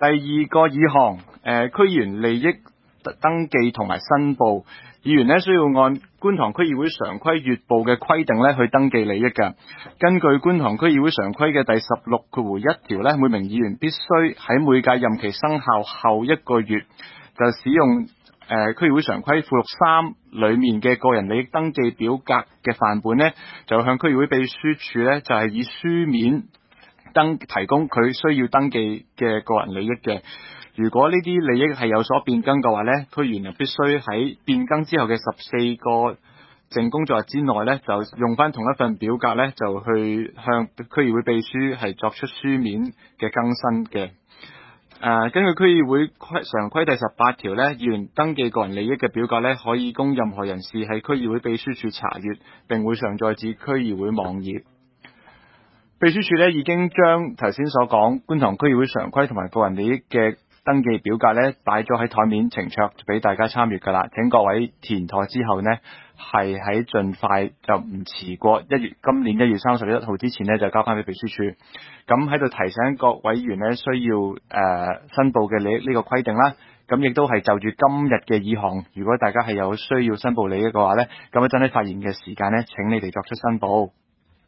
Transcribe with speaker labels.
Speaker 1: 第二個議項，區議員利益登記同埋申報，議員呢需要按觀塘區議會常規月報嘅規定呢去登記利益嘅。根據觀塘區議會常規嘅第16.1條呢，每名議員必須喺每屆任期生效後1個月就使用區議會常規附錄3裏面嘅個人利益登記表格嘅範本呢，就向區議會秘書處呢就係以書面提供佢需要登記嘅個人利益嘅。如果呢啲利益係有所變更嘅話呢，區議員就必須喺變更之後嘅14個淨工作日之內呢，就用翻同一份表格呢，就去向區議會秘書係作出書面嘅更新嘅。根據區議會常規第18條呢，議員登記個人利益嘅表格呢，可以供任何人士喺區議會秘書處查閱，並會上載至區議會網頁。秘書處呢已經將頭先所講觀塘區議會常規同埋個人利益嘅登記表格呢擺咗喺台面呈桌俾大家參閱㗎啦。請各位填妥之後呢，係喺盡快就唔遲過今年1月31號之前呢，就交翻俾秘書處。咁喺度提醒各位議員呢，需要申報嘅利益呢個規定啦。咁亦都係就住今日嘅議項，如果大家係有需要申報利益嘅話呢，咁一陣喺發言嘅時間呢，請你哋作出申報。